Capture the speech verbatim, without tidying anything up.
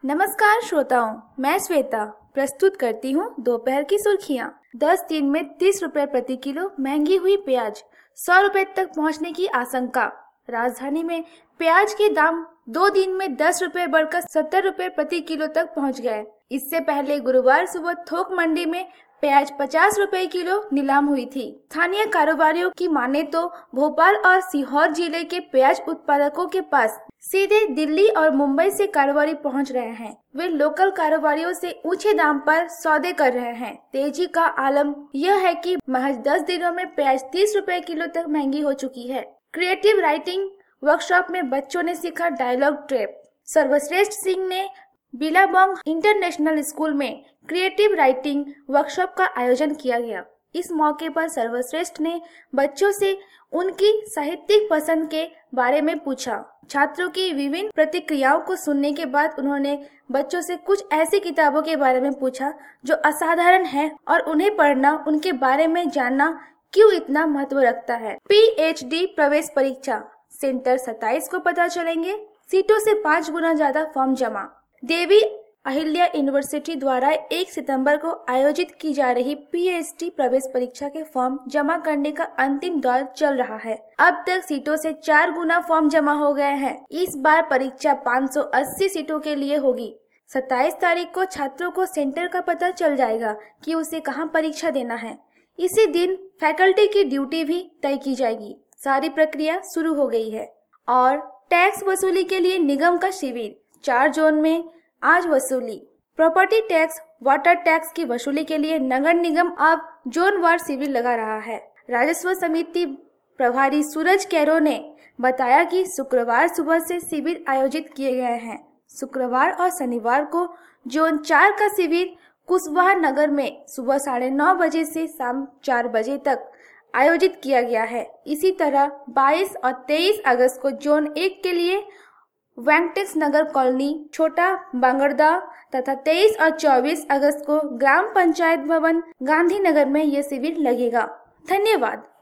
नमस्कार श्रोताओं, मैं श्वेता प्रस्तुत करती हूँ दोपहर की सुर्खियाँ। दस दिन में तीस रुपए प्रति किलो महंगी हुई प्याज, सौ रुपए तक पहुँचने की आशंका। राजधानी में प्याज के दाम दो दिन में दस रुपए बढ़कर सत्तर रुपए प्रति किलो तक पहुँच गए। इससे पहले गुरुवार सुबह थोक मंडी में प्याज पचास रुपए किलो नीलाम हुई थी। स्थानीय कारोबारियों की माने तो भोपाल और सीहोर जिले के प्याज उत्पादकों के पास सीधे दिल्ली और मुंबई से कारोबारी पहुंच रहे हैं। वे लोकल कारोबारियों से ऊंचे दाम पर सौदे कर रहे हैं। तेजी का आलम यह है कि महज दस दिनों में प्याज तीस रुपए किलो तक महंगी हो चुकी है। क्रिएटिव राइटिंग वर्कशॉप में बच्चों ने सीखा डायलॉग ट्रैप। सर्वश्रेष्ठ सिंह ने बिलाबोंग इंटरनेशनल स्कूल में क्रिएटिव राइटिंग वर्कशॉप का आयोजन किया गया। इस मौके पर सर्वश्रेष्ठ ने बच्चों से उनकी साहित्यिक पसंद के बारे में पूछा। छात्रों की विभिन्न प्रतिक्रियाओं को सुनने के बाद उन्होंने बच्चों से कुछ ऐसी किताबों के बारे में पूछा जो असाधारण है और उन्हें पढ़ना, उनके बारे में जानना क्यों इतना महत्व रखता है। पीएचडी प्रवेश परीक्षा सेंटर सत्ताईस को पता चलेंगे। सीटों से पाँच गुना ज्यादा फॉर्म जमा। देवी अहिल्या यूनिवर्सिटी द्वारा एक सितंबर को आयोजित की जा रही पीएचडी प्रवेश परीक्षा के फॉर्म जमा करने का अंतिम दौर चल रहा है। अब तक सीटों से चार गुना फॉर्म जमा हो गए हैं। इस बार परीक्षा पाँच सौ अस्सी सीटों के लिए होगी। सत्ताईस तारीख को छात्रों को सेंटर का पता चल जाएगा कि उसे कहां परीक्षा देना है। इसी दिन फैकल्टी की ड्यूटी भी तय की जाएगी। सारी प्रक्रिया शुरू हो गई है। और टैक्स वसूली के लिए निगम का शिविर चार जोन में आज वसूली। प्रॉपर्टी टैक्स, वाटर टैक्स की वसूली के लिए नगर निगम अब जोन वार शिविर लगा रहा है। राजस्व समिति प्रभारी सूरज कैरो ने बताया कि शुक्रवार सुबह से शिविर आयोजित किए गए हैं। शुक्रवार और शनिवार को जोन चार का शिविर कुशवाहा नगर में सुबह साढ़े नौ बजे से शाम चार बजे तक आयोजित किया गया है। इसी तरह बाईस और तेईस अगस्त को जोन एक के लिए वेंकटेश नगर कॉलोनी, छोटा बांगरदा तथा तेईस और चौबीस अगस्त को ग्राम पंचायत भवन गांधीनगर में यह शिविर लगेगा। धन्यवाद।